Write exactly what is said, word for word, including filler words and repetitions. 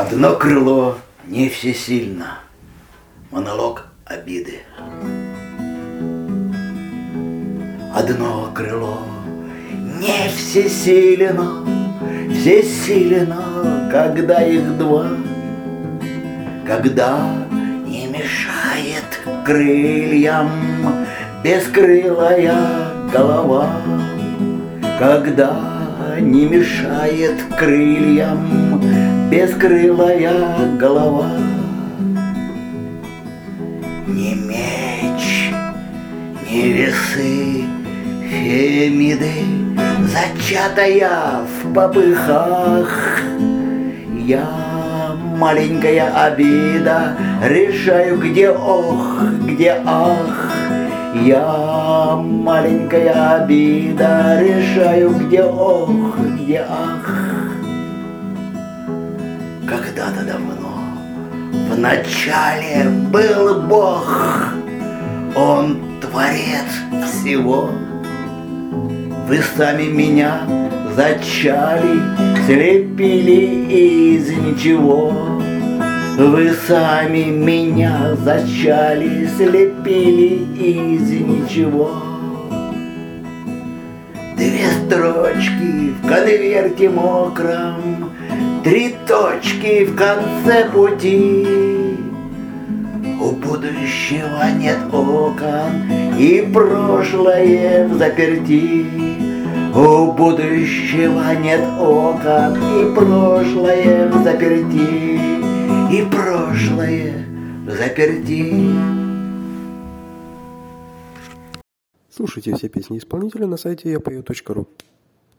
Одно крыло не всесильно. Монолог обиды. Одно крыло не всесилено, всесилено, когда их два, когда не мешает крыльям бескрылая голова, когда не мешает крыльям бескрылая голова. Ни меч, ни весы Фемиды, зачатая в попыхах, я, маленькая обида, решаю, где ох, где ах. Я, маленькая обида, решаю, где ох, где ах. Когда-то давно в начале был Бог, Он творец всего. Вы сами меня зачали, слепили из ничего. Вы сами меня зачали, слепили из ничего. Две строчки в конверте мокром, три точки в конце пути. У будущего нет окон, и прошлое взаперти. У будущего нет окон, и прошлое взаперти. И прошлое взаперти. Слушайте все песни исполнителя на сайте я пою точка ру.